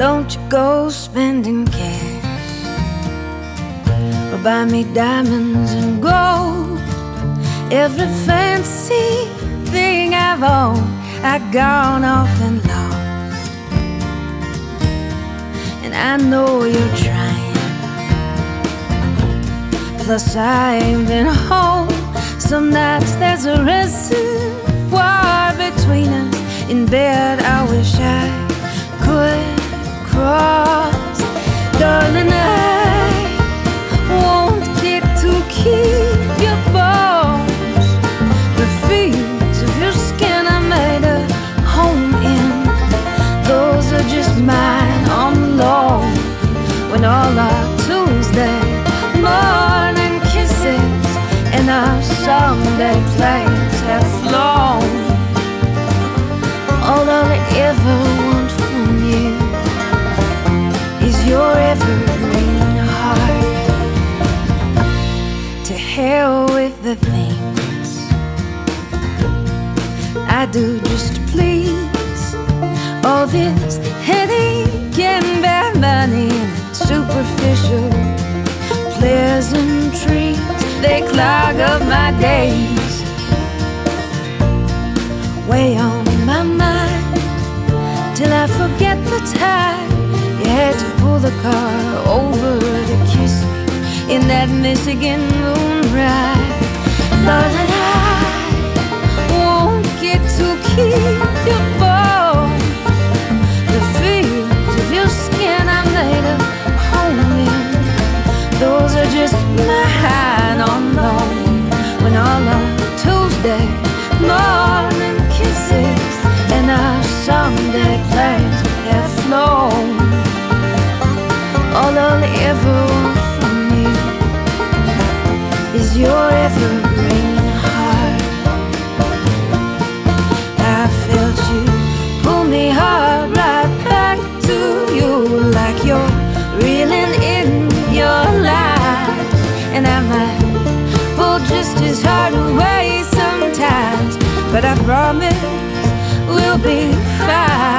Don't you go spending cash or buy me diamonds and gold. Every fancy thing I've owned, I've gone off and lost. And I know you're trying, plus I ain't been home. Some nights there's a reservoir between us. In bed I wish I could cross. Darling, I won't get to keep your bones. The fields of your skin I made a home in. Those are just mine on loan. When all our Tuesday morning kisses and our Sunday plays have flown, all I'll ever want from you is your evergreen heart. To hell with the things I do just to please. All this headache and bad money and superficial pleasantries, they clog up my days, weigh on my mind till I forget the time you had to pull the car over to kiss me in that Michigan moonrise. Darling, I won't get to keep your bones. The fields of your skin I made a home in. Those are just mine on loan. When all our Tuesday morning kisses and our Sunday plans have flown, all I'll ever want from you is your evergreen heart. I felt you pull me hard right back to you, like you're reeling in your life. And I might pull just as hard away sometimes, but I promise we'll be fine.